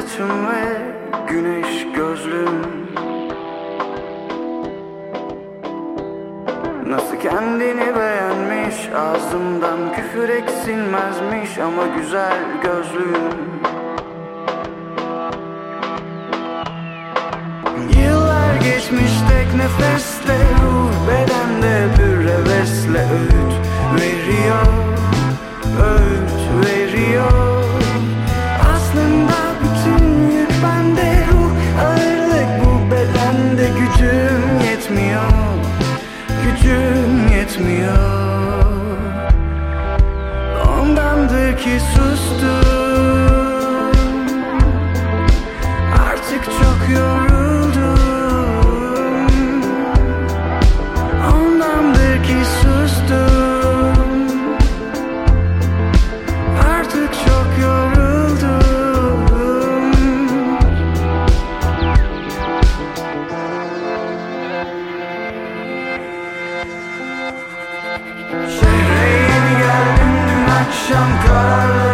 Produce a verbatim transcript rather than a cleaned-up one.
saçım ve güneş gözlüm. Nasıl kendini beğenmiş, ağzımdan küfür eksilmezmiş ama güzel gözlüm. Yıllar geçmiş tek nefeste, ruh bedende bir hevesle öğüt veriyor, öğüt veriyor. Aslında bütün yük bende, ruh ağırlık bu bedende. Gücüm yetmiyor, gücüm yetmiyor. Ondandır ki sustum, artık çok yoruldum. Ondandır ki sustum, artık çok yoruldum. Şehre yeni geldim dün akşam, kararlı